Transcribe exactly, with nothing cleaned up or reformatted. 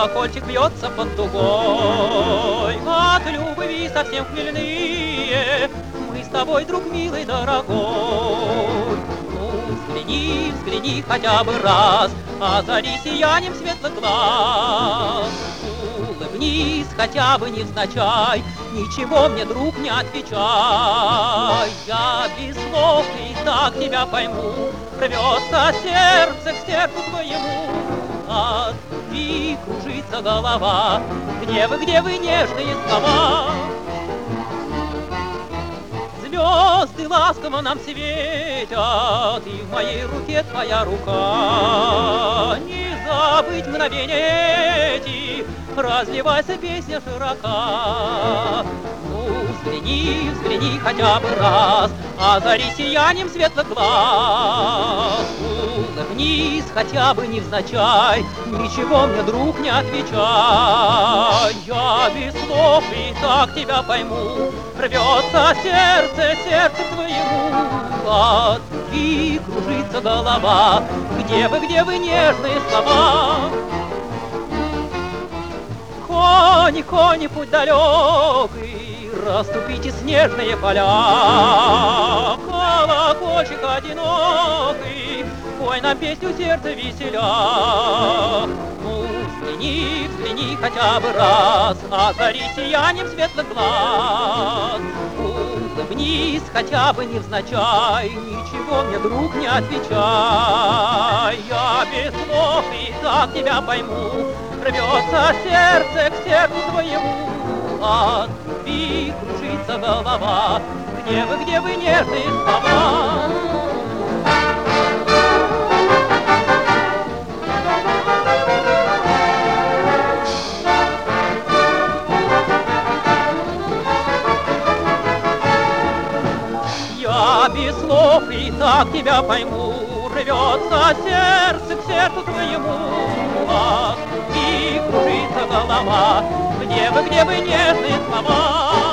колокольчик бьется под дугой. От любви совсем хмельные мы с тобой, друг милый, дорогой. Ну, взгляни, взгляни хотя бы раз, озари сиянием светлых глаз. Улыбнись хотя бы невзначай, ничего мне, друг, не отвечай. Я без слов и так тебя пойму, рвется сердце к сердцу твоему. От любви кружится голова, где вы, где вы, нежные слова? Звезды ласково нам светят, и в моей руке твоя рука. Не забыть мгновения эти, разливайся песня широка. Ну, взгляни, взгляни хотя бы раз, озари сиянием светлых глаз. Улыбнись хотя бы невзначай, ничего мне, друг, не отвечай. Я без слов и так тебя пойму, рвется сердце, сердце твоему. От любви кружится голова, где вы, где вы, нежные слова? Кони, кони, путь далекий, расступите снежные поля. Колокольчик одинокий, пой нам песню сердца веселя. Ну, взгляни, взгляни хотя бы раз, озари сиянием светлых глаз. Улыбнись хотя бы невзначай, ничего мне, друг, не отвечай. Я без слов и так тебя пойму, рвется сердце к сердцу твоему. От любви кружится голова, где вы, где вы, нежные слова? Я без слов и так тебя пойму, рвется сердце к сердцу твоему. От любви кружится голова, где вы, где вы, нежные слова?